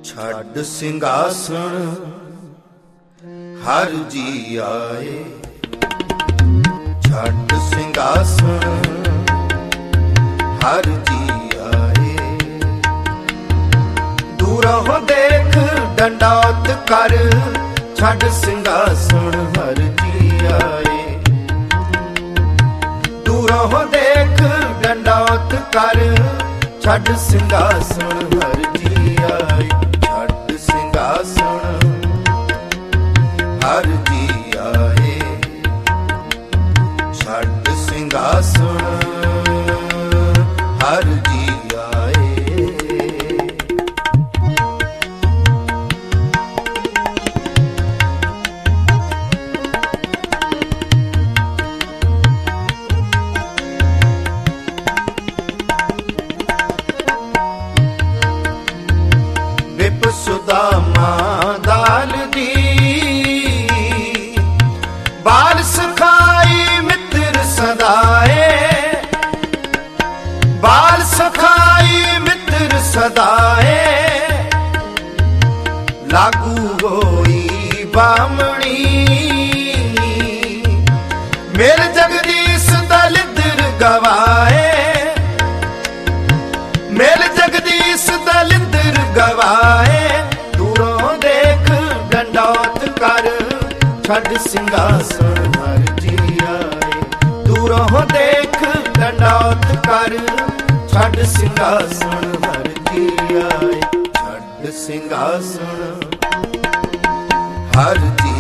ਛੱਡ ਸਿੰਘਾਸਣ ਹਰ ਜੀ ਆਏ, ਛੱਡ ਸਿੰਘਾਸਣ ਹਰ ਜੀ ਆਏ। ਦੂਰੋਂ ਦੇਖ ਡੰਡੌਤ ਕਰ, ਛੱਡ ਸਿੰਘਾਸਣ ਹਰ ਜੀ ਆਏ। ਦੂਰੋਂ ਦੇਖ ਡੰਡੌਤ ਕਰ, ਛੱਡ ਸਿੰਘਾਸਣ ਹਰ ਜੀ ਆਏ। ਛੱਡ ਸਿੰਘਾਸਣ ਹਰ ਜੀ ਆਏ, ਛੱਡ ਸਿੰਘਾਸਣ ਹਰ ਜੀ ਆਏ। ਵਿਪ ਸੁਦਾਮਾ ਦਾਲ ਦੀ ਬਾਲ ਸਖਾਈ ਮਿੱਤਰ ਸਦਾਏ, ਬਾਲ ਸਖਾਈ ਮਿੱਤਰ ਸਦਾਏ। ਲਾਗੂ ਹੋਈ ਬਾਮਣੀ ਮੇਰ ਜਗਦੀਸ਼ ਦਲਿੱਦਰ ਗਵਾਏ, ਮੇਰ ਜਗਦੀਸ਼ ਦਲਿੱਦਰ ਗਵਾਏ। ਦੂਰੋਂ ਦੇਖ ਡੰਡੌਤ ਕਰ, ਛੱਡ ਸਿੰਘਾਸਣ ਹਰ ਜੀ ਆਏ। ਦੂਰੋਂ ਦੇਖ ਡੰਡੌਤ ਕਰ, ਛੱਡ ਸਿੰਘਾਸਣ ਹਰ ਜੀ ਆਏ। ਛੱਡ ਸਿੰਘਾਸਣ ਹਰ ਜੀ